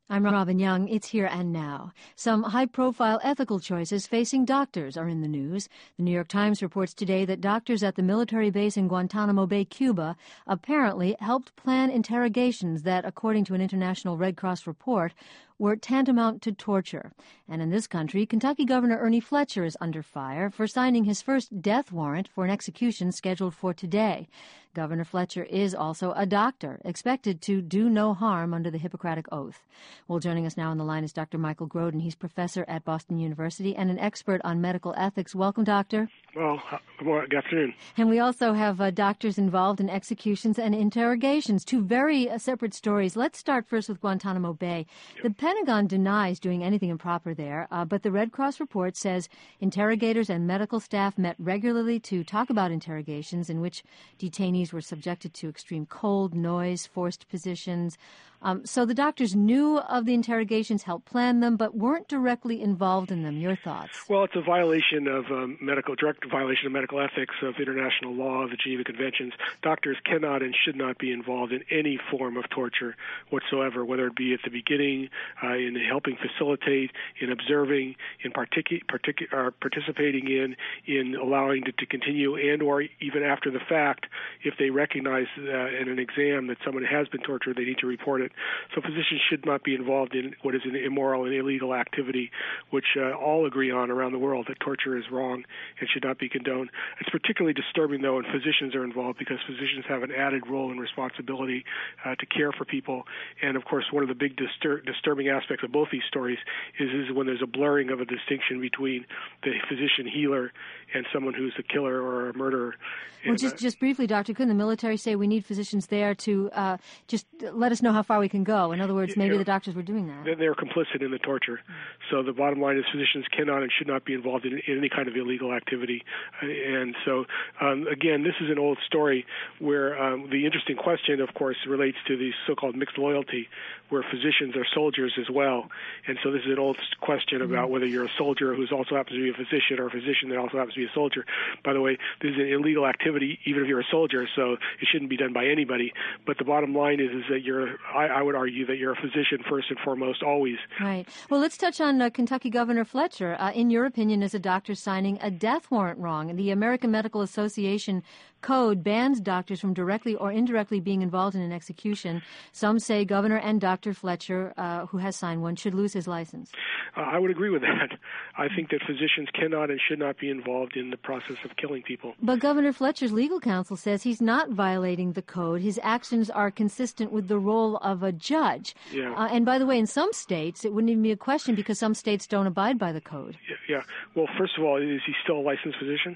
I'm Robin Young. It's Here and Now. Some high-profile ethical choices facing doctors are in the news. The New York Times reports today that doctors at the military base in Guantanamo Bay, Cuba, apparently helped plan interrogations that, according to an International Red Cross report, were tantamount to torture. And in this country, Kentucky Governor Ernie Fletcher is under fire for signing his first death warrant for an execution scheduled for today. Governor Fletcher is also a doctor, expected to do no harm under the Hippocratic Oath. Well, joining us now on the line is Dr. Michael Grodin. He's professor at Boston University and an expert on medical ethics. Welcome, Doctor. Well, good afternoon. And we also have doctors involved in executions and interrogations, two very separate stories. Let's start first with Guantanamo Bay. Yep. The Pentagon denies doing anything improper there, but the Red Cross report says interrogators and medical staff met regularly to talk about interrogations in which detainees were subjected to extreme cold, noise, forced positions. So the doctors knew of the interrogations, helped plan them, but weren't directly involved in them. Your thoughts? Well, it's a violation of direct violation of medical ethics, of international law, of the Geneva Conventions. Doctors cannot and should not be involved in any form of torture whatsoever, whether it be at the beginning, in helping facilitate, in observing, in participating in allowing it to continue, and or even after the fact, if they recognize in an exam that someone has been tortured, they need to report it. So physicians should not be involved in what is an immoral and illegal activity, which all agree on around the world, that torture is wrong and should not be condoned. It's particularly disturbing, though, when physicians are involved, because physicians have an added role and responsibility to care for people. And, of course, one of the big disturbing aspects of both these stories is when there's a blurring of a distinction between the physician healer and someone who's a killer or a murderer. Well, just briefly, Doctor, couldn't the military say we need physicians there to just let us know how far we can go? In other words, maybe the doctors were doing that. They're complicit in the torture. So the bottom line is physicians cannot and should not be involved in any kind of illegal activity. And so, again, this is an old story where the interesting question, of course, relates to the so-called mixed loyalty, where physicians are soldiers as well. And so this is an old question about whether you're a soldier who also happens to be a physician, or a physician that also happens to be a soldier. By the way, this is an illegal activity even if you're a soldier, so it shouldn't be done by anybody. But the bottom line is that I would argue that you're a physician first and foremost, always. Right. Well, let's touch on Kentucky Governor Fletcher. In your opinion, is a doctor signing a death warrant wrong? The American Medical Association code bans doctors from directly or indirectly being involved in an execution. Some say Governor and Dr. Fletcher, who has signed one, should lose his license. I would agree with that. I think that physicians cannot and should not be involved in the process of killing people. But Governor Fletcher's legal counsel says he's not violating the code. His actions are consistent with the role of a judge. Yeah. And by the way, in some states, it wouldn't even be a question because some states don't abide by the code. Yeah. Well, first of all, is he still a licensed physician?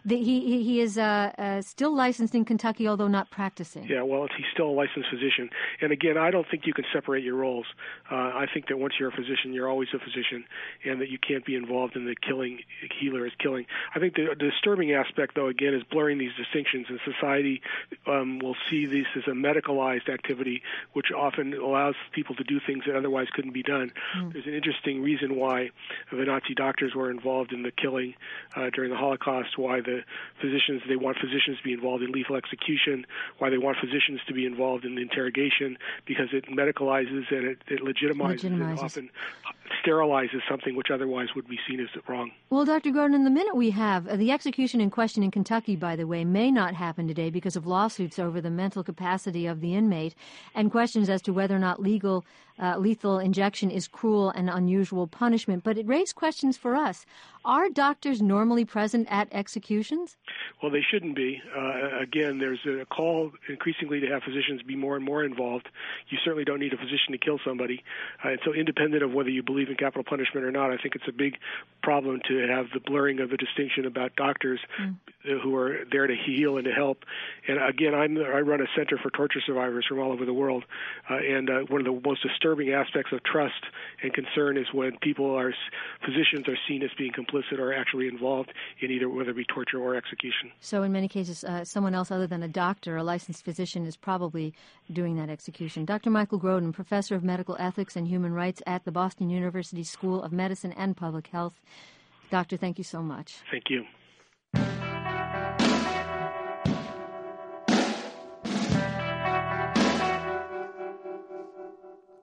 He is still licensed in Kentucky, although not practicing. Yeah, well, he's still a licensed physician. And again, I don't think you can separate your roles. I think that once you're a physician, you're always a physician, and that you can't be involved in the killing. Healer is killing. I think the disturbing aspect, though, again, is blurring these distinctions. And society will see this as a medicalized activity, which often allows people to do things that otherwise couldn't be done. There's an interesting reason why the Nazi doctors were involved in the killing during the Holocaust, why they want physicians to be involved in lethal execution, why they want physicians to be involved in the interrogation, because it medicalizes and it legitimizes and often sterilizes something which otherwise would be seen as wrong. Well, Dr. Gordon, the minute we have, the execution in question in Kentucky, by the way, may not happen today because of lawsuits over the mental capacity of the inmate and questions as to whether or not lethal injection is cruel and unusual punishment. But it raised questions for us. Are doctors normally present at executions? Well, they shouldn't be. Again, there's a call increasingly to have physicians be more and more involved. You certainly don't need a physician to kill somebody. And so independent of whether you believe in capital punishment or not, I think it's a big problem to have the blurring of the distinction about doctors who are there to heal and to help. And again, I run a center for torture survivors from all over the world. And one of the most disturbing aspects of trust and concern is when physicians are seen as being complicit or actually involved in either, whether it be torture or execution. So in many cases, someone else other than a doctor, a licensed physician, is probably doing that execution. Dr. Michael Grodin, professor of medical ethics and human rights at the Boston University School of Medicine and Public Health. Doctor, thank you so much. Thank you.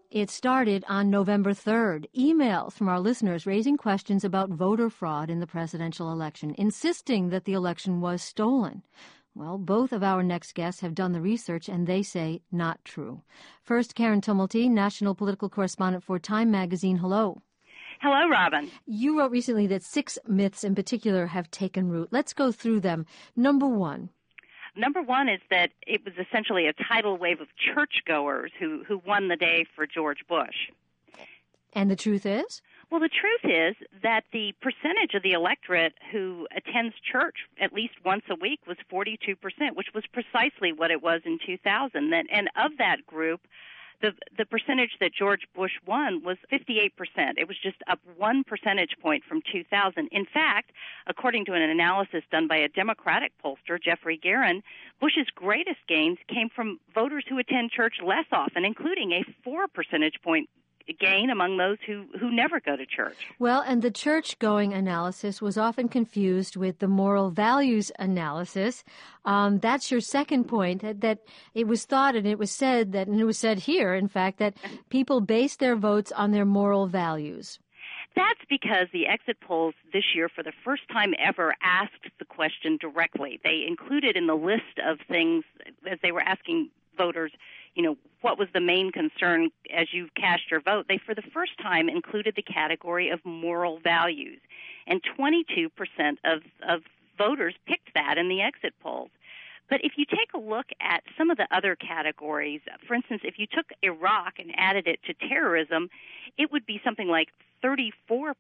It started on November 3rd. Emails from our listeners raising questions about voter fraud in the presidential election, insisting that the election was stolen. Well, both of our next guests have done the research, and they say not true. First, Karen Tumulty, national political correspondent for Time magazine. Hello. Hello, Robin. You wrote recently that 6 myths in particular have taken root. Let's go through them. Number one. Number one is that it was essentially a tidal wave of churchgoers who won the day for George Bush. And the truth is? Well, the truth is that the percentage of the electorate who attends church at least once a week was 42%, which was precisely what it was in 2000. And of that group, the percentage that George Bush won was 58%. It was just up 1 percentage point from 2000. In fact, according to an analysis done by a Democratic pollster, Jeffrey Guerin, Bush's greatest gains came from voters who attend church less often, including a 4 percentage point gain among those who never go to church. Well, and the church-going analysis was often confused with the moral values analysis. That's your second point, that it was thought and it was said that, and it was said here, in fact, that people base their votes on their moral values. That's because the exit polls this year, for the first time ever, asked the question directly. They included in the list of things, as they were asking voters, what was the main concern as you cast your vote? They, for the first time, included the category of moral values. And 22% of voters picked that in the exit polls. But if you take a look at some of the other categories, for instance, if you took Iraq and added it to terrorism, it would be something like 34%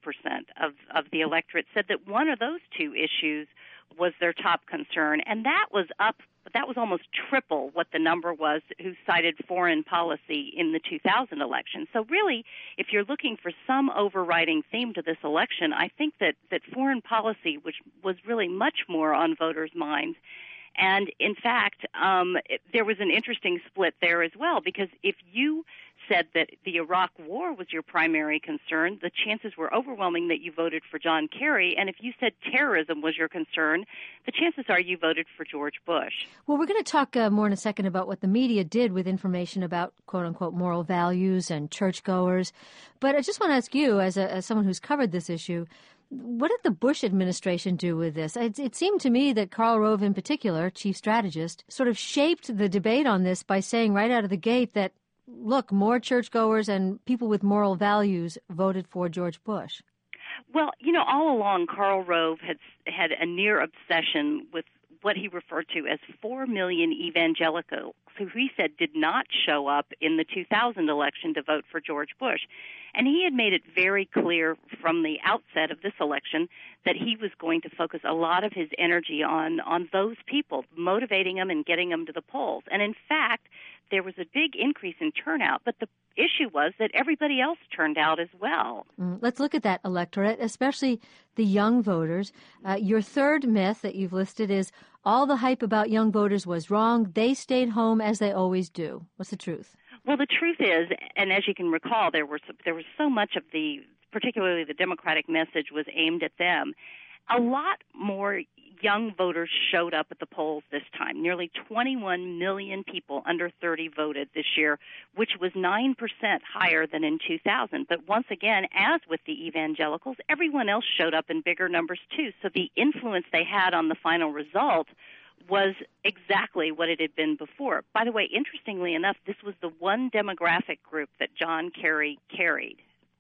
of the electorate said that one of those two issues was their top concern. And that was almost triple what the number was who cited foreign policy in the 2000 election. So really, if you're looking for some overriding theme to this election, I think that foreign policy, which was really much more on voters' minds. And in fact, there was an interesting split there as well, because if you said that the Iraq war was your primary concern, the chances were overwhelming that you voted for John Kerry. And if you said terrorism was your concern, the chances are you voted for George Bush. Well, we're going to talk more in a second about what the media did with information about, quote-unquote, moral values and churchgoers. But I just want to ask you, as someone who's covered this issue, what did the Bush administration do with this? It seemed to me that Karl Rove, in particular, chief strategist, sort of shaped the debate on this by saying right out of the gate that, look, more churchgoers and people with moral values voted for George Bush. Well, all along, Karl Rove had a near obsession with what he referred to as 4 million evangelicals who he said did not show up in the 2000 election to vote for George Bush. And he had made it very clear from the outset of this election that he was going to focus a lot of his energy on those people, motivating them and getting them to the polls. And in fact, there was a big increase in turnout, but the issue was that everybody else turned out as well. Let's look at that electorate, especially the young voters. Your third myth that you've listed is all the hype about young voters was wrong. They stayed home as they always do. What's the truth? Well, the truth is, and as you can recall, there was so much of particularly the Democratic message was aimed at them. A lot more young voters showed up at the polls this time. Nearly 21 million people under 30 voted this year, which was 9% higher than in 2000. But once again, as with the evangelicals, everyone else showed up in bigger numbers too. So the influence they had on the final result was exactly what it had been before. By the way, interestingly enough, this was the one demographic group that John Kerry carried.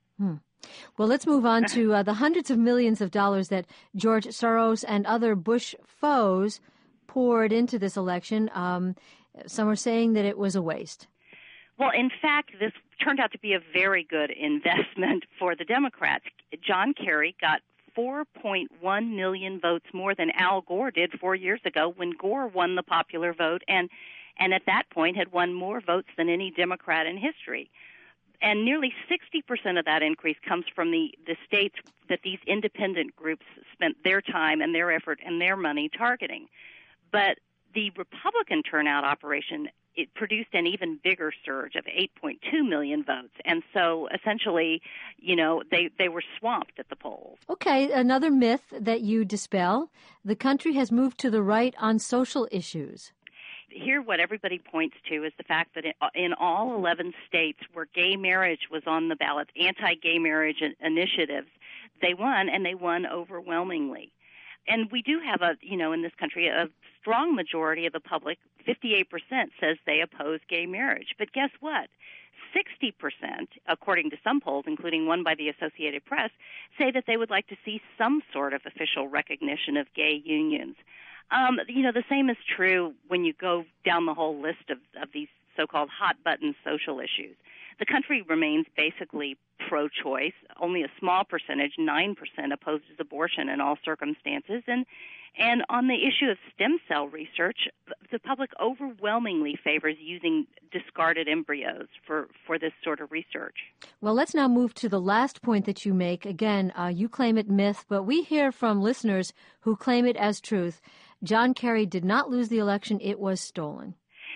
Well, let's move on to the hundreds of millions of dollars that George Soros and other Bush foes poured into this election. Some are saying that it was a waste. Well, in fact, this turned out to be a very good investment for the Democrats. John Kerry got 4.1 million votes more than Al Gore did 4 years ago when Gore won the popular vote and at that point had won more votes than any Democrat in history. And nearly 60% of that increase comes from the states that these independent groups spent their time and their effort and their money targeting. But the Republican turnout operation, it produced an even bigger surge of 8.2 million votes. And so essentially, they were swamped at the polls. Okay, another myth that you dispel. The country has moved to the right on social issues. here what everybody points to is the fact that in all 11 states where gay marriage was on the ballot, anti-gay marriage initiatives, they won, and they won overwhelmingly. And we do have in this country, a strong majority of the public, 58%, says they oppose gay marriage. But guess what? 60%, according to some polls, including one by the Associated Press, say that they would like to see some sort of official recognition of gay unions. The same is true when you go down the whole list of these so-called hot-button social issues. The country remains basically pro-choice. Only a small percentage, 9%, opposes abortion in all circumstances. And on the issue of stem cell research, the public overwhelmingly favors using discarded embryos for this sort of research. Well, let's now move to the last point that you make. Again, you claim it myth, but we hear from listeners who claim it as truth. John Kerry did not lose the election. It was stolen.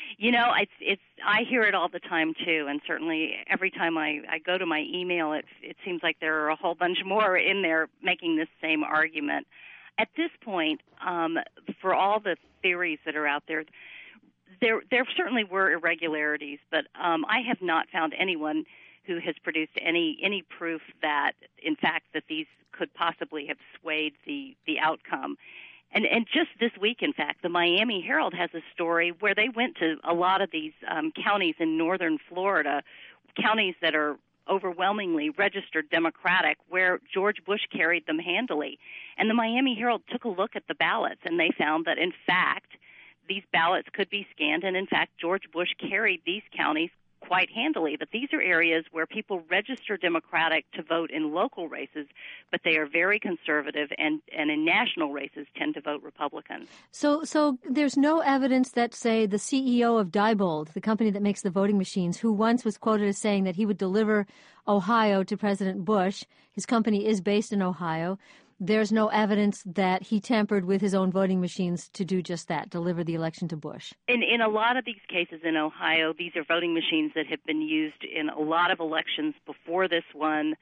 I hear it all the time, too, and certainly every time I go to my email, it seems like there are a whole bunch more in there making this same argument. At this point, for all the theories that are out there, there certainly were irregularities, but I have not found anyone who has produced any proof that, in fact, that these could possibly have swayed the outcome. And just this week, in fact, the Miami Herald has a story where they went to a lot of these counties in northern Florida, counties that are overwhelmingly registered Democratic, where George Bush carried them handily. And the Miami Herald took a look at the ballots, and they found that, in fact, these ballots could be scanned, and, in fact, George Bush carried these counties quite handily. But these are areas where people register Democratic to vote in local races, but they are very conservative, and in national races tend to vote Republican. So there's no evidence that, say, the CEO of Diebold, the company that makes the voting machines, who once was quoted as saying that he would deliver Ohio to President Bush, his company is based in Ohio, there's no evidence that he tampered with his own voting machines to do just that, deliver the election to Bush. In a lot of these cases in Ohio, these are voting machines that have been used in a lot of elections before this one.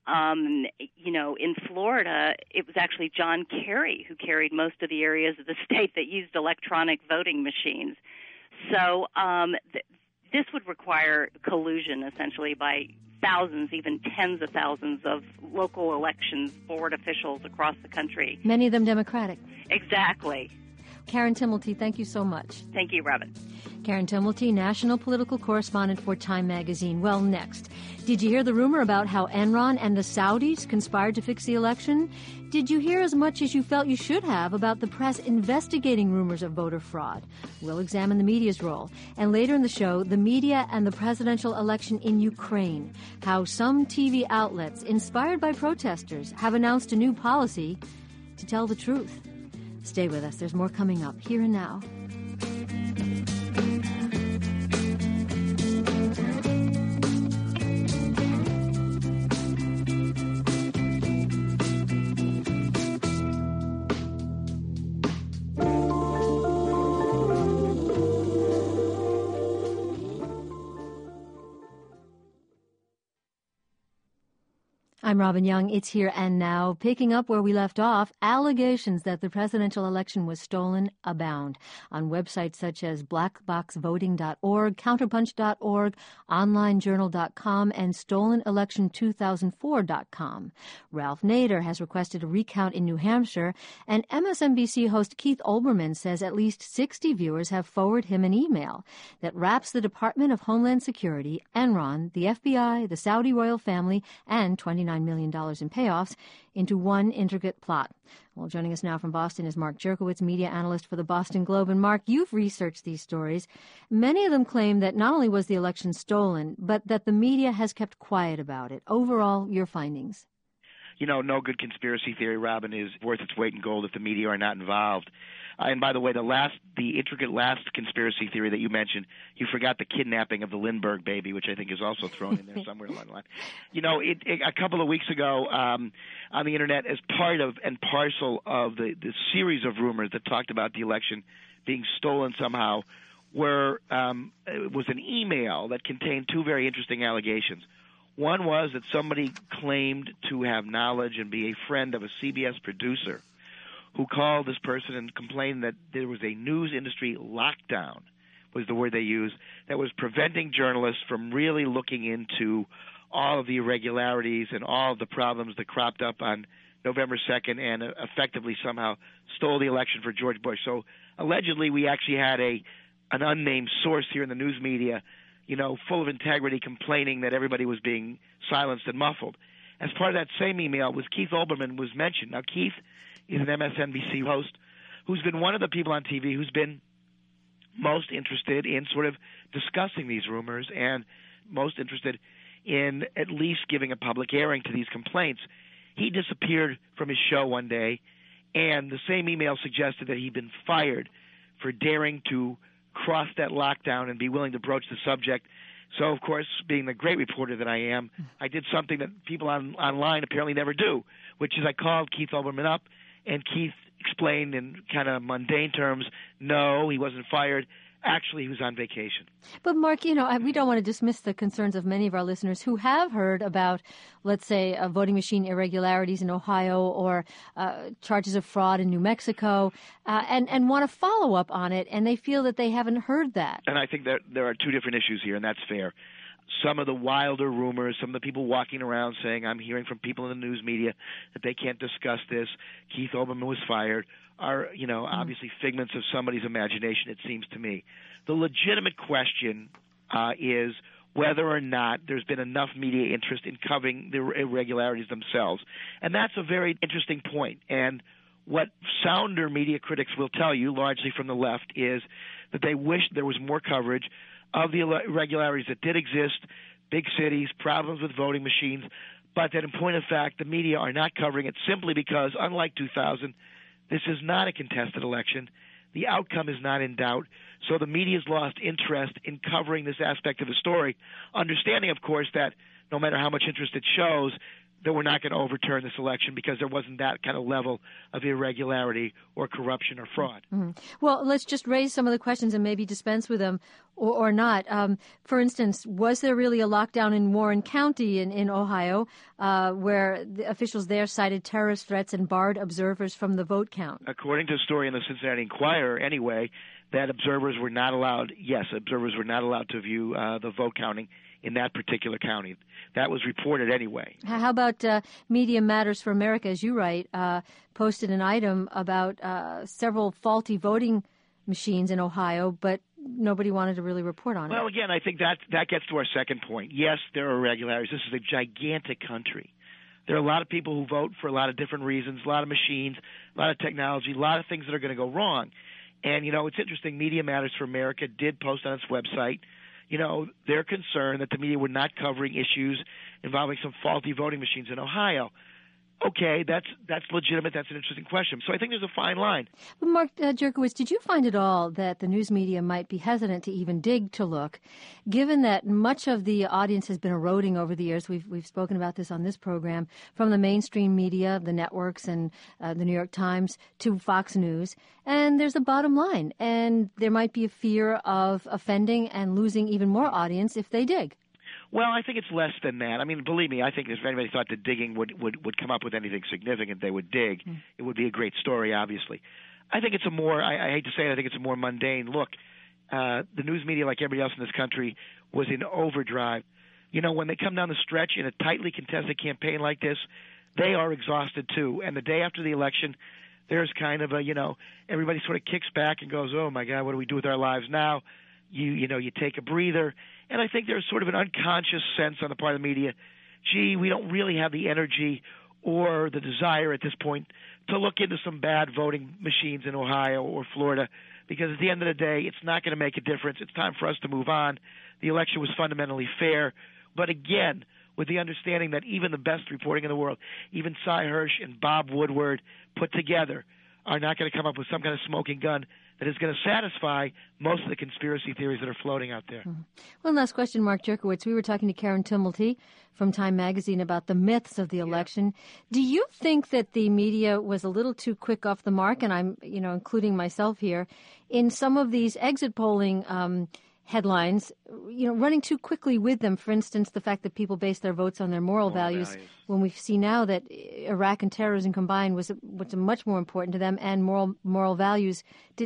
In Florida, it was actually John Kerry who carried most of the areas of the state that used electronic voting machines. So this would require collusion, essentially, by thousands, even tens of thousands of local elections board officials across the country. Many of them Democratic. Exactly. Karen Tumulty, thank you so much. Thank you, Robin. Karen Tumulty, national political correspondent for Time magazine. Well, next, did you hear the rumor about how Enron and the Saudis conspired to fix the election? Did you hear as much as you felt you should have about the press investigating rumors of voter fraud? We'll examine the media's role. And later in the show, the media and the presidential election in Ukraine. How some TV outlets, inspired by protesters, have announced a new policy to tell the truth. Stay with us. There's more coming up here and now. I'm Robin Young. It's Here and Now. Picking up where we left off, allegations that the presidential election was stolen abound on websites such as blackboxvoting.org, counterpunch.org, onlinejournal.com, and stolenelection2004.com. Ralph Nader has requested a recount in New Hampshire, and MSNBC host Keith Olbermann says at least 60 viewers have forwarded him an email that wraps the Department of Homeland Security, Enron, the FBI, the Saudi royal family, and $29 million in payoffs into one intricate plot. Well, joining us now from Boston is Mark Jerkowitz, media analyst for the Boston Globe. And Mark, you've researched these stories. Many of them claim that not only was the election stolen, but that the media has kept quiet about it. Overall, your findings? No good conspiracy theory, Robin, is worth its weight in gold if the media are not involved. And by the way, the intricate last conspiracy theory that you mentioned, you forgot the kidnapping of the Lindbergh baby, which I think is also thrown in there somewhere along the line. A couple of weeks ago on the Internet, as part of and parcel of the series of rumors that talked about the election being stolen somehow, was an email that contained two very interesting allegations. One was that somebody claimed to have knowledge and be a friend of a CBS producer who called this person and complained that there was a news industry lockdown was the word they used, that was preventing journalists from really looking into all of the irregularities and all of the problems that cropped up on November 2nd and effectively somehow stole the election for George Bush. So allegedly we actually had an unnamed source here in the news media, full of integrity, complaining that everybody was being silenced and muffled. As part of that same email was Keith Olbermann was mentioned. Now, Keith is an MSNBC host who's been one of the people on TV who's been most interested in sort of discussing these rumors and most interested in at least giving a public airing to these complaints. He disappeared from his show one day, and the same email suggested that he'd been fired for daring to cross that lockdown and be willing to broach the subject. So, of course, being the great reporter that I am, I did something that people online apparently never do, which is I called Keith Olbermann up, and Keith explained in kind of mundane terms, no, he wasn't fired. Actually, he was on vacation. But, Mark, we don't want to dismiss the concerns of many of our listeners who have heard about, let's say, voting machine irregularities in Ohio or charges of fraud in New Mexico and want to follow up on it, and they feel that they haven't heard that. And I think that there are two different issues here, and that's fair. Some of the wilder rumors, some of the people walking around saying, I'm hearing from people in the news media that they can't discuss this, Keith Olbermann was fired, are, obviously figments of somebody's imagination, it seems to me. The legitimate question is whether or not there's been enough media interest in covering the irregularities themselves. And that's a very interesting point. And what sounder media critics will tell you, largely from the left, is that they wish there was more coverage of the irregularities that did exist, big cities, problems with voting machines, but that in point of fact, the media are not covering it simply because, unlike 2000, this is not a contested election. The outcome is not in doubt. So the media's lost interest in covering this aspect of the story, understanding, of course, that no matter how much interest it shows, that we're not going to overturn this election because there wasn't that kind of level of irregularity or corruption or fraud. Mm-hmm. Well, let's just raise some of the questions and maybe dispense with them or not. For instance, was there really a lockdown in Warren County in Ohio where the officials there cited terrorist threats and barred observers from the vote count? According to a story in the Cincinnati Enquirer, anyway, that observers were not allowed to view the vote counting in that particular county. That was reported anyway. How about Media Matters for America, as you write, posted an item about several faulty voting machines in Ohio, but nobody wanted to really report on it. Well, again, I think that gets to our second point. Yes, there are irregularities. This is a gigantic country. There are a lot of people who vote for a lot of different reasons, a lot of machines, a lot of technology, a lot of things that are going to go wrong. And, it's interesting. Media Matters for America did post on its website, they're concerned that the media were not covering issues involving some faulty voting machines in Ohio. Okay, that's legitimate. That's an interesting question. So I think there's a fine line. But Mark Jerkowitz, did you find at all that the news media might be hesitant to even dig to look, given that much of the audience has been eroding over the years? We've spoken about this on this program, from the mainstream media, the networks, and the New York Times to Fox News. And there's a bottom line, and there might be a fear of offending and losing even more audience if they dig. Well, I think it's less than that. I mean, believe me, I think if anybody thought that digging would come up with anything significant, they would dig. It would be a great story, obviously. I think it's I hate to say it, I think it's a more mundane look. The news media, like everybody else in this country, was in overdrive. When they come down the stretch in a tightly contested campaign like this, they are exhausted too. And the day after the election, there's kind of everybody sort of kicks back and goes, oh, my God, what do we do with our lives now? You take a breather. And I think there's sort of an unconscious sense on the part of the media, gee, we don't really have the energy or the desire at this point to look into some bad voting machines in Ohio or Florida, because at the end of the day, it's not going to make a difference. It's time for us to move on. The election was fundamentally fair. But again, with the understanding that even the best reporting in the world, even Cy Hirsch and Bob Woodward put together, are not going to come up with some kind of smoking gun that is going to satisfy most of the conspiracy theories that are floating out there. Mm-hmm. One last question, Mark Jerkowitz. We were talking to Karen Tumulty from Time Magazine about the myths of the election. Do you think that the media was a little too quick off the mark, and I'm, including myself here, in some of these exit polling headlines, running too quickly with them. For instance, the fact that people base their votes on their moral values, when we see now that Iraq and terrorism combined was much more important to them, and moral values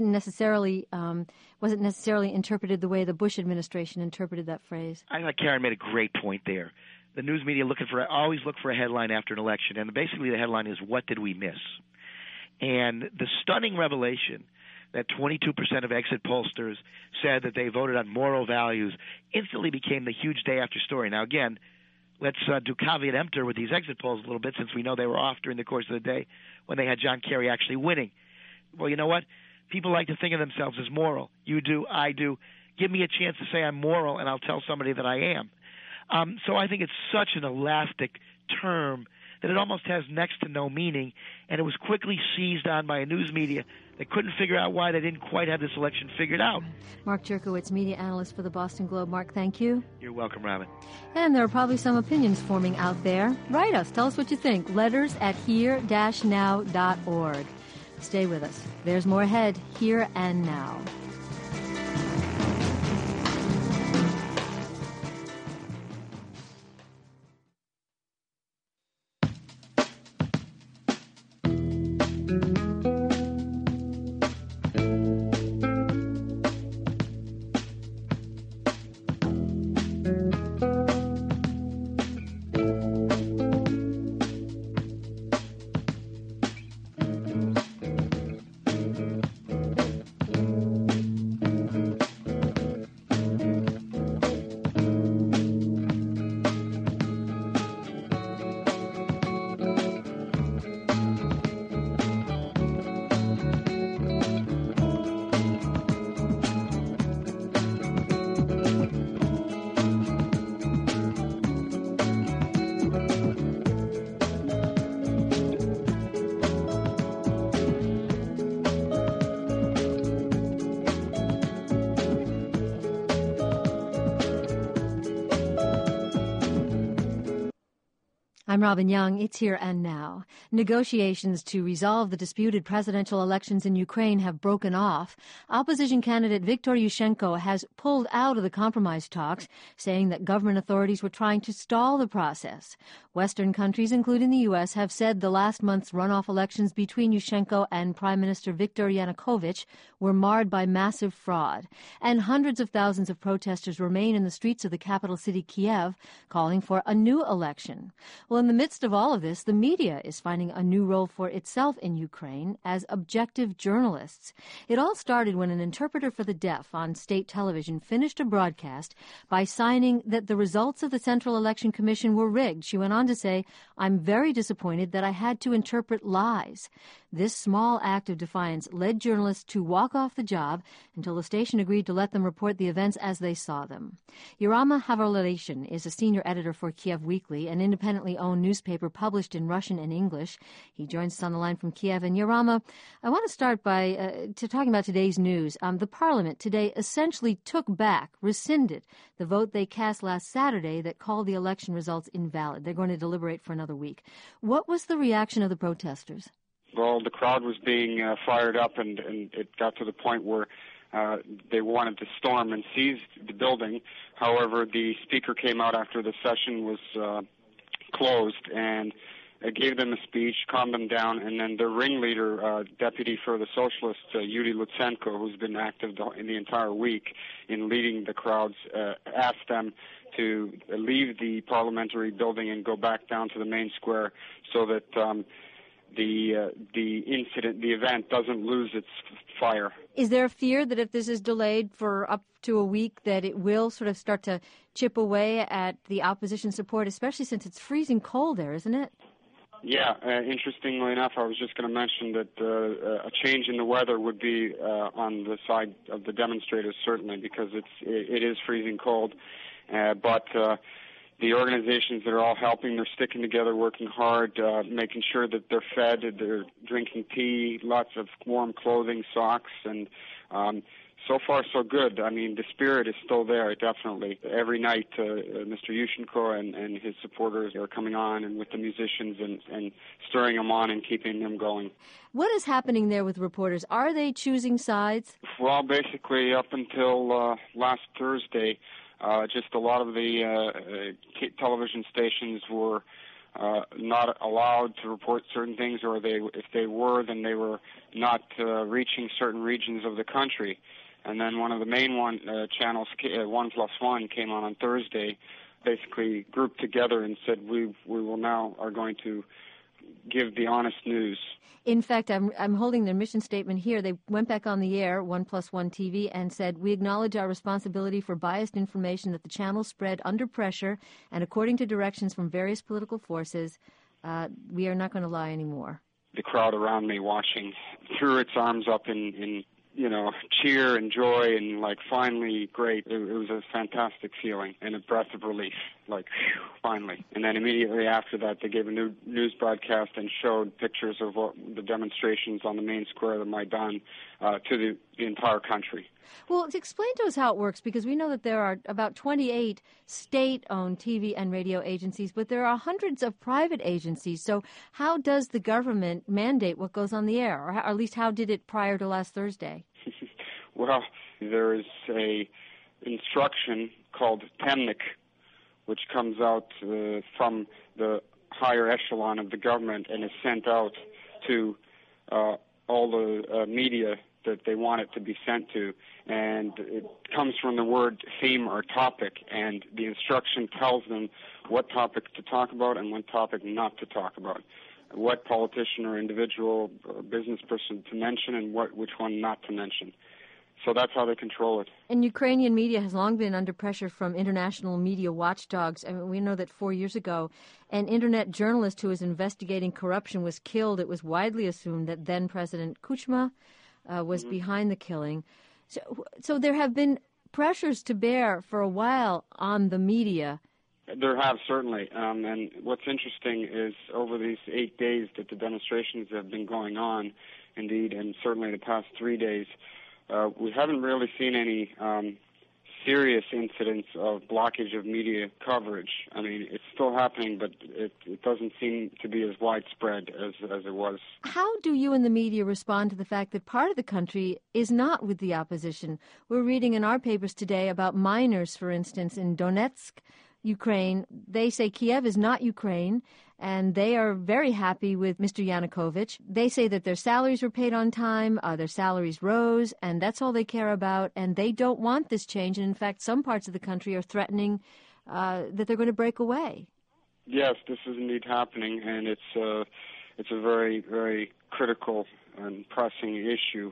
wasn't necessarily interpreted the way the Bush administration interpreted that phrase. I thought Karen made a great point there. The news media always look for a headline after an election, and basically the headline is, what did we miss? And the stunning revelation that 22% of exit pollsters said that they voted on moral values instantly became the huge day after story. Now, again, let's do caveat emptor with these exit polls a little bit, since we know they were off during the course of the day when they had John Kerry actually winning. Well, you know what? People like to think of themselves as moral. You do, I do. Give me a chance to say I'm moral, and I'll tell somebody that I am. So I think it's such an elastic term that it almost has next to no meaning, and it was quickly seized on by a news media that couldn't figure out why they didn't quite have this election figured out. Mark Jerkowitz, media analyst for the Boston Globe. Mark, thank you. You're welcome, Robin. And there are probably some opinions forming out there. Write us. Tell us what you think. Letters at here-now.org. Stay with us. There's more ahead, Here and Now. I'm Robin Young. It's Here and Now. Negotiations to resolve the disputed presidential elections in Ukraine have broken off. Opposition candidate Viktor Yushchenko has pulled out of the compromise talks, saying that government authorities were trying to stall the process. Western countries, including the U.S., have said the last month's runoff elections between Yushchenko and Prime Minister Viktor Yanukovych were marred by massive fraud. And hundreds of thousands of protesters remain in the streets of the capital city, Kiev, calling for a new election. Well, in the midst of all of this, the media is finding a new role for itself in Ukraine as objective journalists. It all started when an interpreter for the deaf on state television finished a broadcast by signing that the results of the Central Election Commission were rigged. She went on to say, "I'm very disappointed that I had to interpret lies." This small act of defiance led journalists to walk off the job until the station agreed to let them report the events as they saw them. Yerama Havralation is a senior editor for Kiev Weekly, an independently owned newspaper published in Russian and English. He joins us on the line from Kiev. And Yerama, I want to start by talking about today's news. The parliament today essentially rescinded the vote they cast last Saturday that called the election results invalid. They're going to deliberate for another week. What was the reaction of the protesters? Well, the crowd was being fired up, and it got to the point where they wanted to storm and seize the building. However, the speaker came out after the session was closed and gave them a speech, calmed them down, and then the ringleader, deputy for the Socialists, Yuri Lutsenko, who's been active in the entire week in leading the crowds, asked them to leave the parliamentary building and go back down to the main square so that the event doesn't lose its fire. Is there a fear that if this is delayed for up to a week that it will sort of start to chip away at the opposition support, especially since it's freezing cold there, isn't it? Yeah, interestingly enough, I was just going to mention that a change in the weather would be on the side of the demonstrators, certainly, because it is freezing cold. But the organizations that are all helping, they're sticking together, working hard, making sure that they're fed, they're drinking tea, lots of warm clothing, socks, and So far, so good. I mean, the spirit is still there, definitely. Every night, Mr. Yushchenko and his supporters are coming on and with the musicians and stirring them on and keeping them going. What is happening there with reporters? Are they choosing sides? Well, basically, up until last Thursday, just a lot of the television stations were not allowed to report certain things, or if they were, then they were not reaching certain regions of the country. And then one of the main channels, 1+1, came on Thursday, basically grouped together and said, we will now are going to give the honest news. In fact, I'm holding their mission statement here. They went back on the air, 1+1 TV, and said, we acknowledge our responsibility for biased information that the channel spread under pressure and according to directions from various political forces. We are not going to lie anymore. The crowd around me watching threw its arms up in cheer and joy and, finally, great. It was a fantastic feeling and a breath of relief, finally. And then immediately after that, they gave a new news broadcast and showed pictures of the demonstrations on the main square of the Maidan to the entire country. Well, explain to us how it works, because we know that there are about 28 state-owned TV and radio agencies, but there are hundreds of private agencies. So how does the government mandate what goes on the air, or at least how did it prior to last Thursday? Well, there is a instruction called Temnik, which comes out from the higher echelon of the government and is sent out to all the media that they want it to be sent to. And it comes from the word theme or topic, and the instruction tells them what topic to talk about and what topic not to talk about, what politician or individual or business person to mention and which one not to mention. So that's how they control it. And Ukrainian media has long been under pressure from international media watchdogs. I mean, we know that 4 years ago, an internet journalist who was investigating corruption was killed. It was widely assumed that then-President Kuchma was behind the killing. So there have been pressures to bear for a while on the media. There have, certainly. And what's interesting is over these 8 days that the demonstrations have been going on, indeed, and certainly the past 3 days, we haven't really seen any serious incidents of blockage of media coverage. I mean, it's still happening, but it doesn't seem to be as widespread as it was. How do you and the media respond to the fact that part of the country is not with the opposition? We're reading in our papers today about miners, for instance, in Donetsk, Ukraine. They say Kiev is not Ukraine, and they are very happy with Mr. Yanukovych. They say that their salaries were paid on time, their salaries rose, and that's all they care about, and they don't want this change. And in fact, some parts of the country are threatening that they're going to break away. Yes, this is indeed happening, and it's a very, very critical and pressing issue.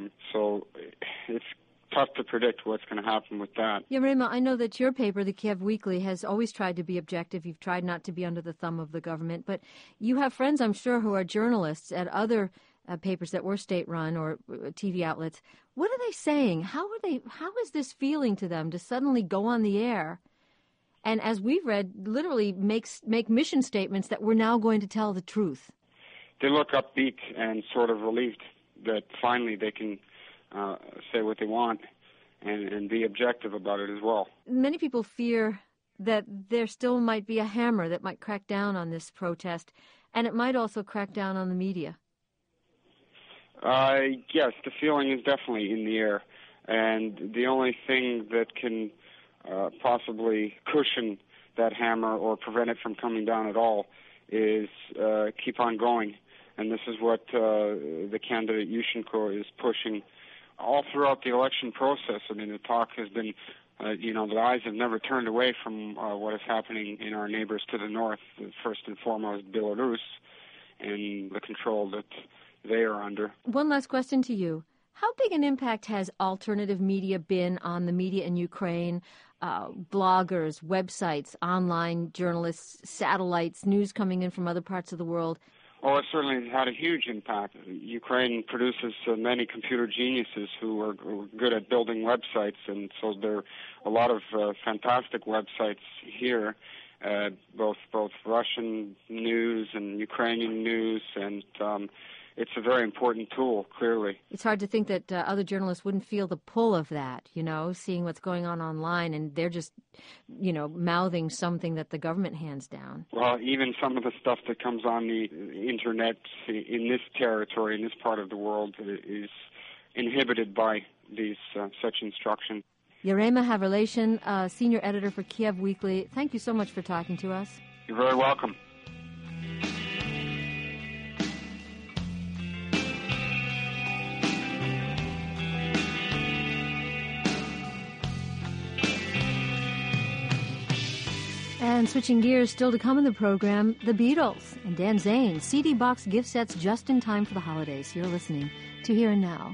So it's tough to predict what's going to happen with that. Yarema, I know that your paper, the Kiev Weekly, has always tried to be objective. You've tried not to be under the thumb of the government, but you have friends, I'm sure, who are journalists at other papers that were state-run or TV outlets. What are they saying? How is this feeling to them to suddenly go on the air and, as we've read, literally make mission statements that we're now going to tell the truth? They look upbeat and sort of relieved that finally they can say what they want and be objective about it as well. Many people fear that there still might be a hammer that might crack down on this protest, and it might also crack down on the media. Yes, the feeling is definitely in the air, and the only thing that can possibly cushion that hammer or prevent it from coming down at all is keep on going. And this is what the candidate Yushchenko is pushing all throughout the election process. I mean, the talk has been, the eyes have never turned away from what is happening in our neighbors to the north, first and foremost Belarus, and the control that they are under. One last question to you. How big an impact has alternative media been on the media in Ukraine? Bloggers, websites, online journalists, satellites, news coming in from other parts of the world? Oh, it certainly had a huge impact. Ukraine produces many computer geniuses who are good at building websites, and so there are a lot of fantastic websites here, both Russian news and Ukrainian news, and it's a very important tool, clearly. It's hard to think that other journalists wouldn't feel the pull of that, seeing what's going on online, and they're just, mouthing something that the government hands down. Well, even some of the stuff that comes on the Internet in this territory, in this part of the world, is inhibited by these such instruction. Yarema Havrelation, senior editor for Kiev Weekly, thank you so much for talking to us. You're very welcome. And switching gears, still to come in the program, the Beatles and Dan Zane, CD box gift sets just in time for the holidays. You're listening to Here and Now.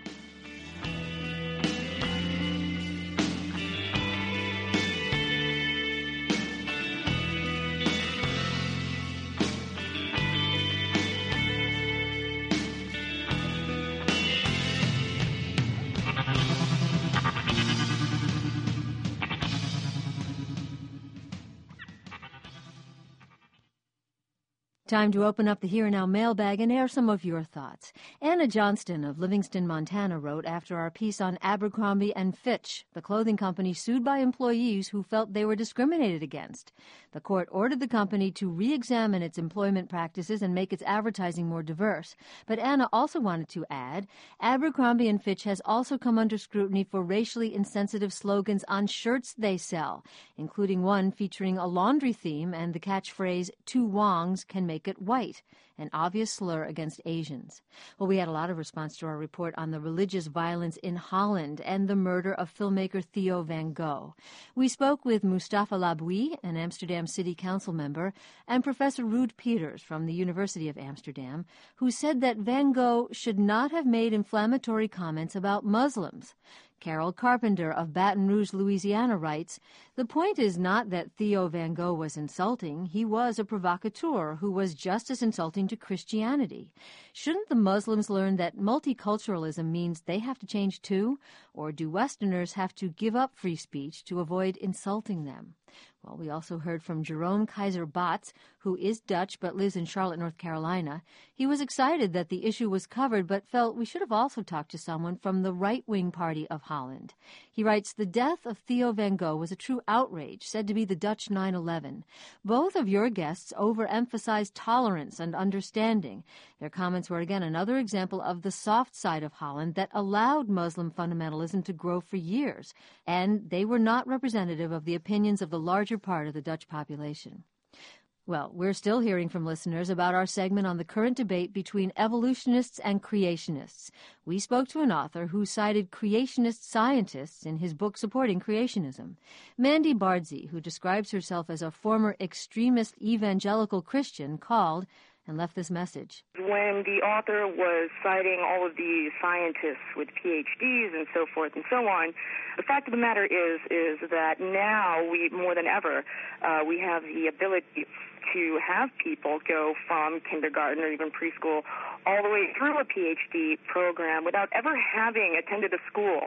Time to open up the Here and Now mailbag and air some of your thoughts. Anna Johnston of Livingston, Montana wrote after our piece on Abercrombie & Fitch, the clothing company sued by employees who felt they were discriminated against. The court ordered the company to re-examine its employment practices and make its advertising more diverse. But Anna also wanted to add, Abercrombie & Fitch has also come under scrutiny for racially insensitive slogans on shirts they sell, including one featuring a laundry theme and the catchphrase, "Two Wongs can make it white," an obvious slur against Asians. Well, we had a lot of response to our report on the religious violence in Holland and the murder of filmmaker Theo van Gogh. We spoke with Mustafa Labouie, an Amsterdam City Council member, and Professor Ruud Peters from the University of Amsterdam, who said that Van Gogh should not have made inflammatory comments about Muslims. Carol Carpenter of Baton Rouge, Louisiana writes, "The point is not that Theo van Gogh was insulting. He was a provocateur who was just as insulting to Christianity. Shouldn't the Muslims learn that multiculturalism means they have to change too? Or do Westerners have to give up free speech to avoid insulting them?" Well, we also heard from Jerome Kaiser Batz, who is Dutch but lives in Charlotte, North Carolina. He was excited that the issue was covered, but felt we should have also talked to someone from the right-wing party of Holland. He writes, "The death of Theo van Gogh was a true outrage, said to be the Dutch 9/11. Both of your guests overemphasized tolerance and understanding. Their comments were again another example of the soft side of Holland that allowed Muslim fundamentalism to grow for years, and they were not representative of the opinions of the larger part of the Dutch population." Well, we're still hearing from listeners about our segment on the current debate between evolutionists and creationists. We spoke to an author who cited creationist scientists in his book supporting creationism. Mandy Bardsey, who describes herself as a former extremist evangelical Christian, called and left this message. When the author was citing all of these scientists with PhDs and so forth and so on, the fact of the matter is that now we, more than ever, we have the ability to have people go from kindergarten or even preschool all the way through a PhD program without ever having attended a school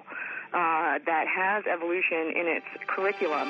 that has evolution in its curriculum.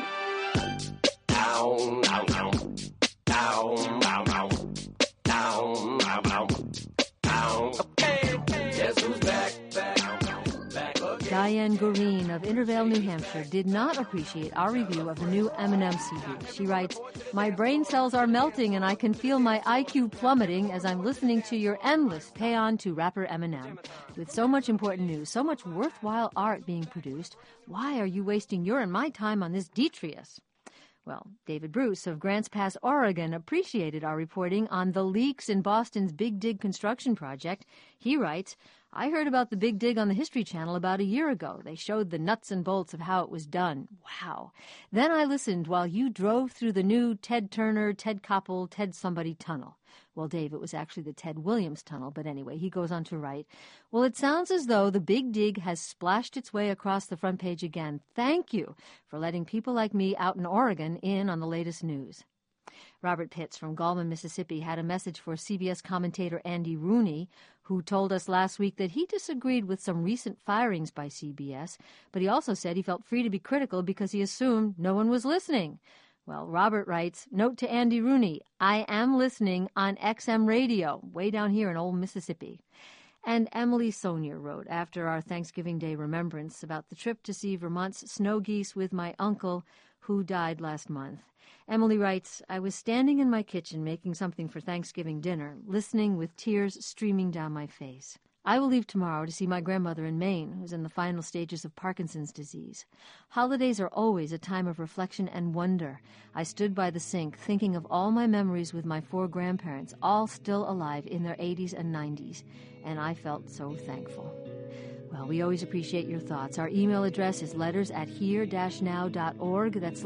Ow, ow, ow. Ow, ow, ow. Ow, ow, ow. Ow. Okay, guess who's back again. Diane Goreen of Intervale, New Hampshire, did not appreciate our review of the new Eminem CD. She writes, "My brain cells are melting and I can feel my IQ plummeting as I'm listening to your endless paean to rapper Eminem. With so much important news, so much worthwhile art being produced, why are you wasting your and my time on this detritus?" Well, David Bruce of Grants Pass, Oregon, appreciated our reporting on the leaks in Boston's Big Dig construction project. He writes, "I heard about the Big Dig on the History Channel about a year ago. They showed the nuts and bolts of how it was done. Wow. Then I listened while you drove through the new Ted Turner, Ted Koppel, Ted somebody tunnel." Well, Dave, it was actually the Ted Williams tunnel, but anyway, he goes on to write, "Well, it sounds as though the Big Dig has splashed its way across the front page again. Thank you for letting people like me out in Oregon in on the latest news." Robert Pitts from Gallman, Mississippi, had a message for CBS commentator Andy Rooney, who told us last week that he disagreed with some recent firings by CBS, but he also said he felt free to be critical because he assumed no one was listening. Well, Robert writes, "Note to Andy Rooney, I am listening on XM radio, way down here in old Mississippi." And Emily Sonier wrote, after our Thanksgiving Day remembrance, about the trip to see Vermont's snow geese with my uncle, who died last month. Emily writes, I was standing in my kitchen making something for Thanksgiving dinner, listening with tears streaming down my face. I will leave tomorrow to see my grandmother in Maine, who's in the final stages of Parkinson's disease. Holidays are always a time of reflection and wonder. I stood by the sink, thinking of all my memories with my 4 grandparents, all still alive in their 80s and 90s, and I felt so thankful. Well, we always appreciate your thoughts. Our email address is letters@here-now.org. That's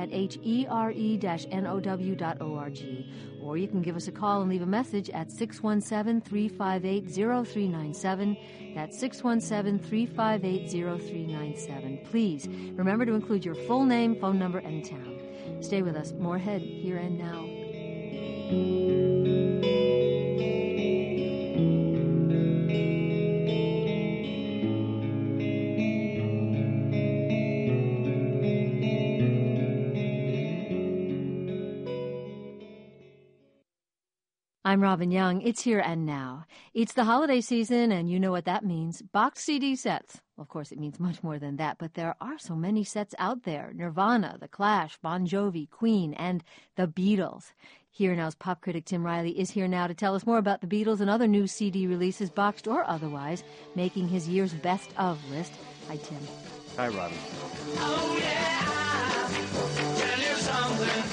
letters@here-now.org. Or you can give us a call and leave a message at 617-358-0397. That's 617-358-0397. Please remember to include your full name, phone number, and town. Stay with us. More ahead, Here and Now. I'm Robin Young. It's Here and Now. It's the holiday season, and you know what that means. Boxed CD sets. Of course, it means much more than that, but there are so many sets out there. Nirvana, The Clash, Bon Jovi, Queen, and The Beatles. Here Now's pop critic Tim Riley is here now to tell us more about the Beatles and other new CD releases, boxed or otherwise, making his year's best of list. Hi, Tim. Hi, Robin. Oh, yeah, I'll tell you something.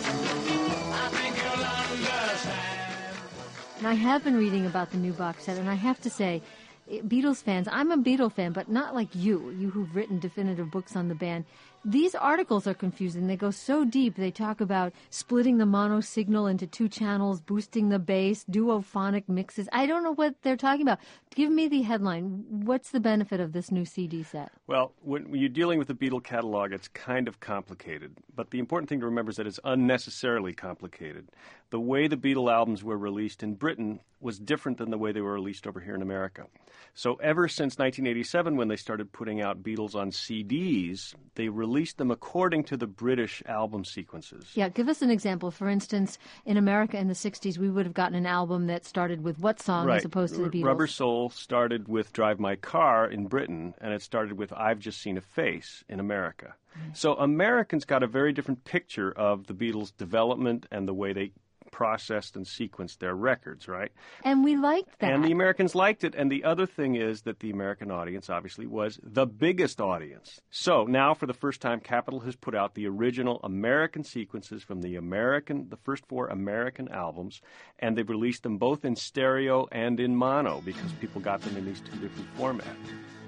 I think you'll understand. And I have been reading about the new box set, and I have to say, Beatles fans, I'm a Beatle fan, but not like you who've written definitive books on the band. These articles are confusing. They go so deep. They talk about splitting the mono signal into 2 channels, boosting the bass, duophonic mixes. I don't know what they're talking about. Give me the headline. What's the benefit of this new CD set? Well, when you're dealing with the Beatle catalog, it's kind of complicated. But the important thing to remember is that it's unnecessarily complicated. The way the Beatle albums were released in Britain was different than the way they were released over here in America. So ever since 1987, when they started putting out Beatles on CDs, they released them according to the British album sequences. Yeah, give us an example. For instance, in America in the 60s, we would have gotten an album that started with what song as opposed to the Beatles? Rubber Soul started with Drive My Car in Britain, and it started with I've Just Seen a Face in America. So Americans got a very different picture of the Beatles' development and the way they processed and sequenced their records, right? And we liked that. And the Americans liked it. And the other thing is that the American audience, obviously, was the biggest audience. So now, for the first time, Capitol has put out the original American sequences from the first 4 American albums, and they've released them both in stereo and in mono because people got them in these 2 different formats.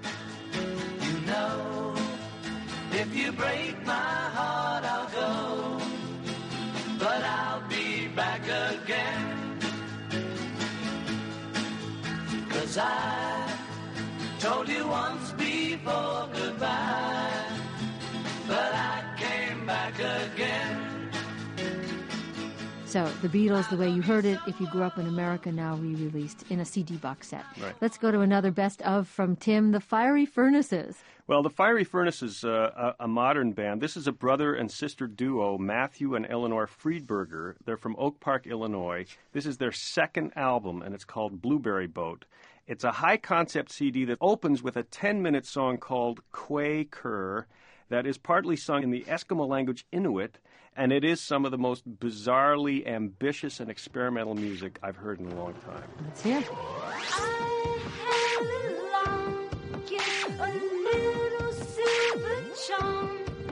You know, if you break my heart, I'll go, but I'll be back again, 'cause I told you once before goodbye, but I came back again. So, the Beatles, the way you heard it, if you grew up in America, now re-released in a CD box set. Right. Let's go to another best of from Tim, the Fiery Furnaces. Well, the Fiery Furnaces, a modern band. This is a brother and sister duo, Matthew and Eleanor Friedberger. They're from Oak Park, Illinois. This is their 2nd album, and it's called Blueberry Boat. It's a high-concept CD that opens with a 10-minute song called Quay Kerr that is partly sung in the Eskimo language Inuit, and it is some of the most bizarrely ambitious and experimental music I've heard in a long time. Let's hear it. A little silver charm,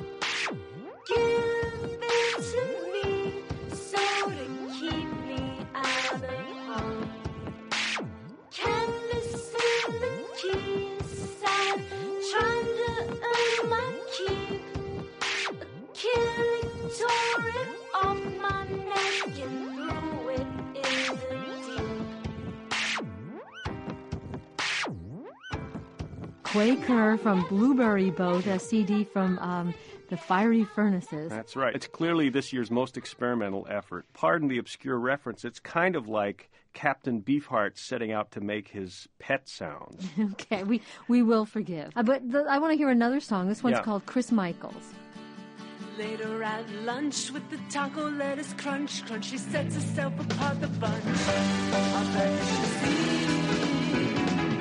give it to me, so to keep me out of harm. Canvas in the keys, I'm trying to earn my keep. Achilles tore it off my neck and threw it in the deep. Quay Kerr from Blueberry Boat, a CD from the Fiery Furnaces. That's right. It's clearly this year's most experimental effort. Pardon the obscure reference. It's kind of like Captain Beefheart setting out to make his pet sounds. Okay, we will forgive. But I want to hear another song. This one's called Chris Michaels. Later at lunch with the taco lettuce crunch, crunch, she sets herself apart the bunch. I'll bet you see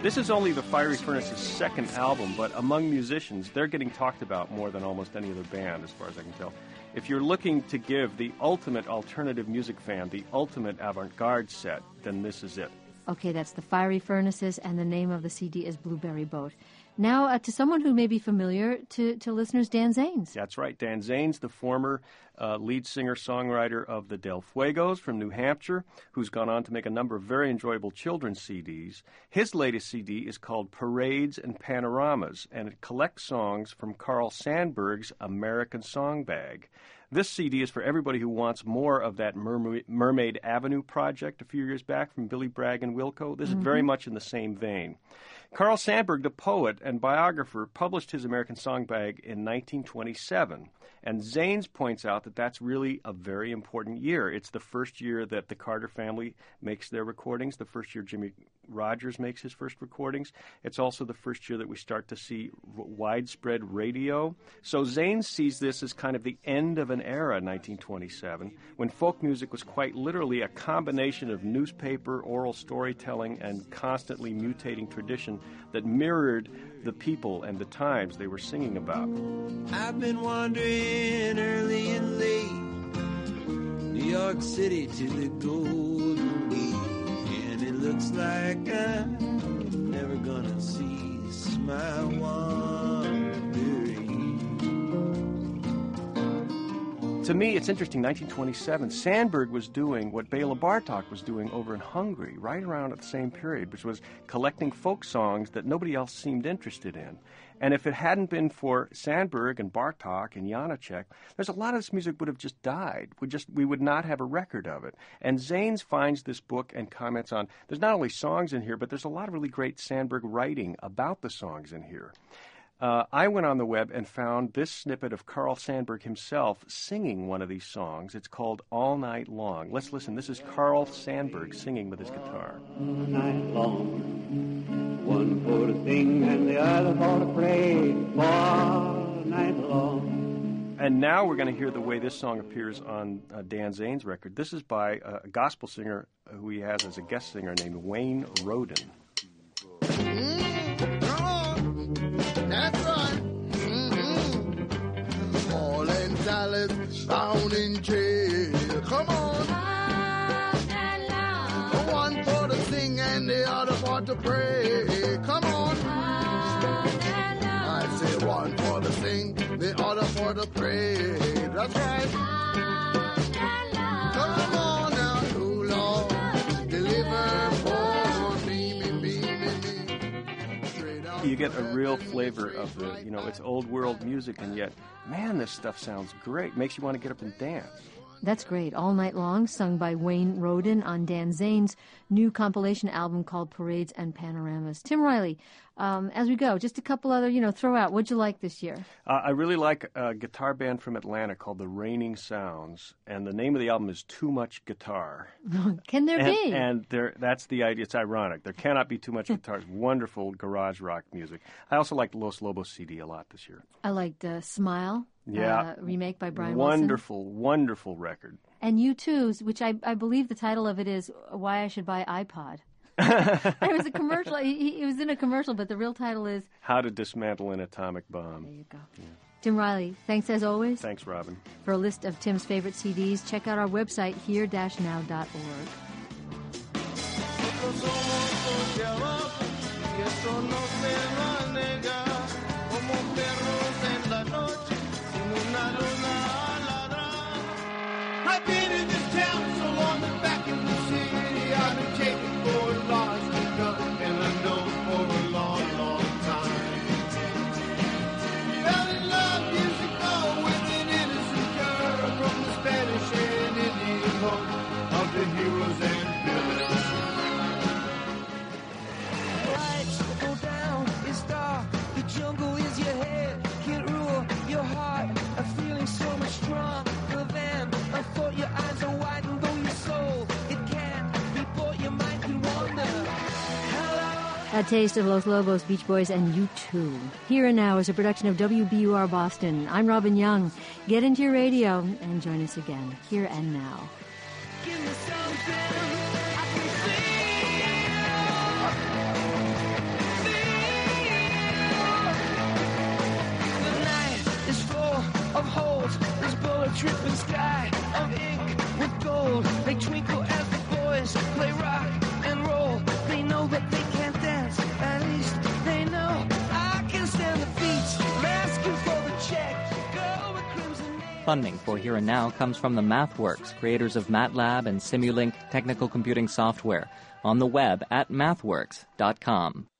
This is only the Fiery Furnace's second album, but among musicians, they're getting talked about more than almost any other band, as far as I can tell. If you're looking to give the ultimate alternative music fan the ultimate avant-garde set, then this is it. Okay, that's the Fiery Furnaces, and the name of the CD is Blueberry Boat. Now, to someone who may be familiar to listeners, Dan Zanes. That's right. Dan Zanes, the former lead singer-songwriter of the Del Fuegos from New Hampshire, who's gone on to make a number of very enjoyable children's CDs. His latest CD is called Parades and Panoramas, and it collects songs from Carl Sandburg's American Song Bag. This CD is for everybody who wants more of that Mermaid Avenue project a few years back from Billy Bragg and Wilco. This is very much in the same vein. Carl Sandburg, the poet and biographer, published his American Song Bag in 1927. And Zanes points out that that's really a very important year. It's the first year that the Carter family makes their recordings, the first year Jimmy Rogers makes his first recordings. It's also the first year that we start to see widespread radio. So Zanes sees this as kind of the end of an era, 1927, when folk music was quite literally a combination of newspaper, oral storytelling, and constantly mutating tradition that mirrored the people and the times they were singing about. I've been wandering early and late, New York City to the Golden Gate, and it looks like I'm never gonna cease my wandering. To me, it's interesting, 1927, Sandburg was doing what Bela Bartok was doing over in Hungary, right around at the same period, which was collecting folk songs that nobody else seemed interested in. And if it hadn't been for Sandburg and Bartok and Janacek, there's a lot of this music would have just died. We would not have a record of it. And Zanes finds this book and comments on, there's not only songs in here, but there's a lot of really great Sandburg writing about the songs in here. I went on the web and found this snippet of Carl Sandburg himself singing one of these songs. It's called All Night Long. Let's listen. This is Carl Sandburg singing with his guitar. All night long, one for to sing and the other for to pray, all night long. And now we're going to hear the way this song appears on Dan Zanes' record. This is by a gospel singer who he has as a guest singer named Wayne Roden. That's right. Paul and Silas down in jail. Come on. One for to sing and the other for to pray. Come on. I say one for to sing, the other for to pray. That's right. Come on now, oh Lord, deliver for me. You get a real flavor of the, it's old world music, and yet, man, this stuff sounds great. Makes you want to get up and dance. That's great. All Night Long, sung by Wayne Roden on Dan Zanes' new compilation album called Parades and Panoramas. Tim Riley, as we go, just a couple other, throw out. What'd you like this year? I really like a guitar band from Atlanta called the Raining Sounds, and the name of the album is Too Much Guitar. Can there be? And that's the idea. It's ironic. There cannot be too much guitar. It's wonderful garage rock music. I also liked Los Lobos CD a lot this year. I liked Smile. Yeah. Remake by Brian Wonderful, Wilson. Wonderful record. And U2's, which I believe the title of it is Why I Should Buy iPod. It was a commercial. He was in a commercial, but the real title is How to Dismantle an Atomic Bomb. There you go. Yeah. Tim Riley, thanks as always. Thanks, Robin. For a list of Tim's favorite CDs, check out our website, here-now.org. I've been in this town so long and back in the city I've been taken for a lost gun, and I know for a long, long time. Fell in love years ago with an innocent girl from the Spanish and Indian home of the heroes and villains. Lights go down, it's dark, the jungle is your head, can't rule your heart, a feeling so much stronger than I thought. Your eyes are wide and though your soul, it can't be bought, your mind can wander. A taste of Los Lobos, Beach Boys, and U2. Here and Now is a production of WBUR Boston. I'm Robin Young. Get into your radio and join us again, Here and Now. Give me something I can see. Funding for Here and Now comes from the MathWorks, creators of MATLAB and Simulink technical computing software, on the web at mathworks.com.